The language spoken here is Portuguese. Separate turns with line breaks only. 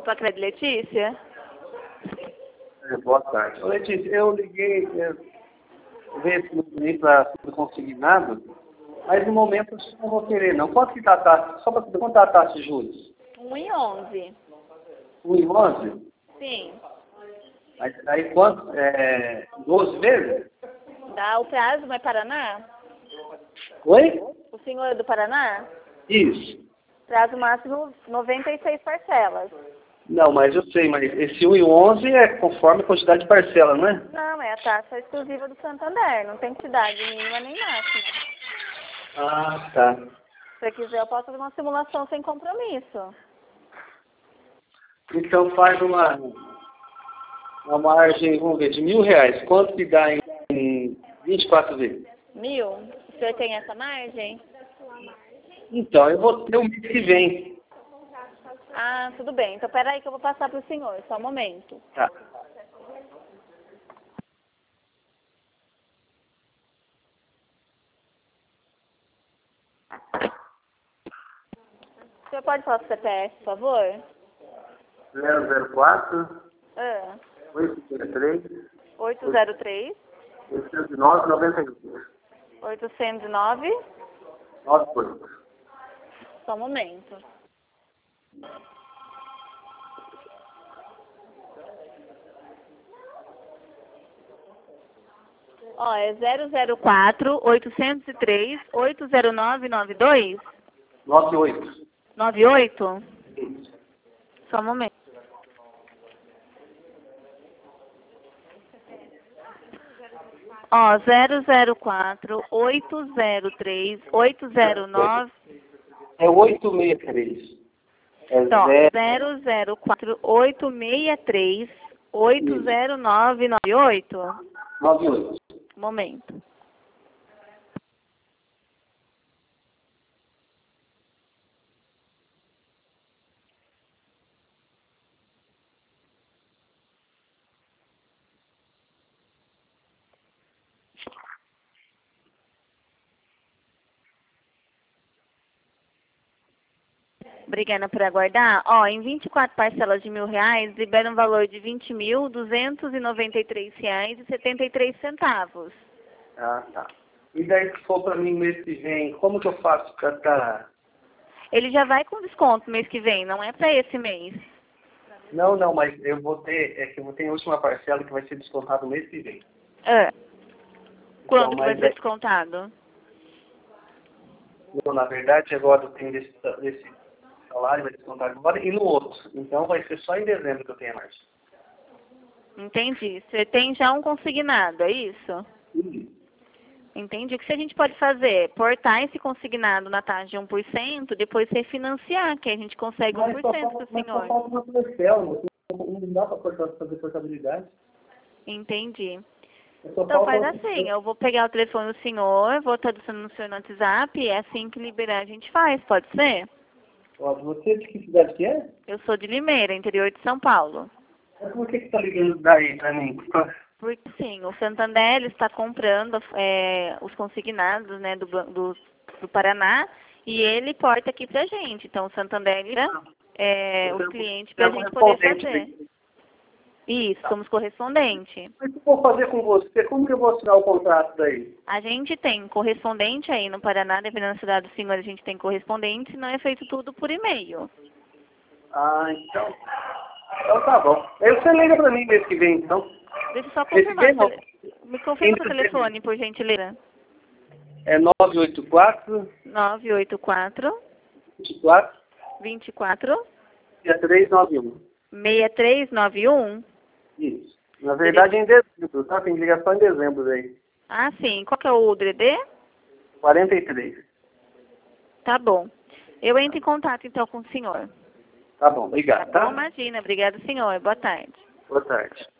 Opa, Cred Letícia?
Boa tarde. Ô, Letícia, eu liguei ver se não para conseguir nada, mas no momento eu não vou querer não. Quanto que tá a taxa? Só para saber quanto tá a taxa de juros?
1,11.
1,11?
Sim.
Aí quanto? 12 vezes?
Dá o prazo, mas Paraná?
Oi?
O senhor é do Paraná?
Isso.
Prazo máximo 96 parcelas.
Não, mas eu sei, mas esse 1,11 é conforme a quantidade de parcela, não é?
Não, é a taxa exclusiva do Santander. Não tem quantidade mínima nem máxima.
Ah, tá.
Se você quiser, eu posso fazer uma simulação sem compromisso.
Então faz uma margem, vamos ver, de R$1.000. Quanto que dá em 24 vezes?
1.000? O senhor tem essa margem?
Então, eu vou ter o mês que vem.
Ah, tudo bem. Então, peraí que eu vou passar para o senhor. Só um momento.
Tá.
O senhor pode falar o CPF, por favor?
004
Ah,
803
803
809 91
809.
98.
Só um momento. Ó, é 004 803 809 92
98.
98?
Isso.
Só um momento. Ó, 004 803 809.
É 863. É
Então,
0.
004 863 809 98.
98.
Momento. Obrigada por aguardar. Ó, em 24 parcelas de R$1.000, libera um valor de R$20.293,73.
Ah, tá. E daí, se for para mim mês que vem, como que eu faço para estar...
Ele já vai com desconto mês que vem, não é para esse mês.
Não, mas eu vou ter, que eu vou ter a última parcela que vai ser descontada no mês que vem.
Ah, quanto
Então,
que vai
mas
ser descontado?
na verdade, agora eu tenho esse salário, vai descontar agora e no outro. Então vai ser só em dezembro que eu tenho a margem.
Entendi. Você tem já um consignado, é isso? Entendi. O que a gente pode fazer? Portar esse consignado na taxa de 1%, depois refinanciar, que a gente consegue 1% para o
Mas só
senhor.
falta uma parcela, não dá para fazer portabilidade.
Entendi.
Só
Então
falta
faz
uma
assim,
parcela.
eu vou pegar o telefone do senhor, vou estar adicionando o senhor no WhatsApp, e assim que liberar a gente faz, pode ser?
Ó, você de que cidade que é?
Eu sou de Limeira, interior de São Paulo.
Mas por que tá ligando daí para mim?
Porque sim, o Santander ele está comprando os consignados, né, do Paraná, e ele porta aqui pra gente. Então o Santander ele os clientes para a gente poder fazer. Isso, somos correspondente.
Mas o que eu vou fazer com você? Como que eu vou assinar o contrato daí?
A gente tem correspondente aí no Paraná, dependendo da cidade do senhor, a gente tem correspondente, senão é feito tudo por e-mail.
Ah, então tá bom. Aí você liga para mim mês que vem, então.
Deixa eu só confirmar.
Mês que vem, não.
Me confirma o seu telefone, por gentileza.
É 984
984
24
24
6391.
6391.
Isso. Na verdade é em dezembro, tá? Tem ligação em dezembro daí.
Ah, sim. Qual que é o DD?
43.
Tá bom. Eu entro em contato, então, com o senhor.
Tá bom, obrigado,
Tá bom?
tá?
Imagina. Obrigada, senhor. Boa tarde.
Boa tarde.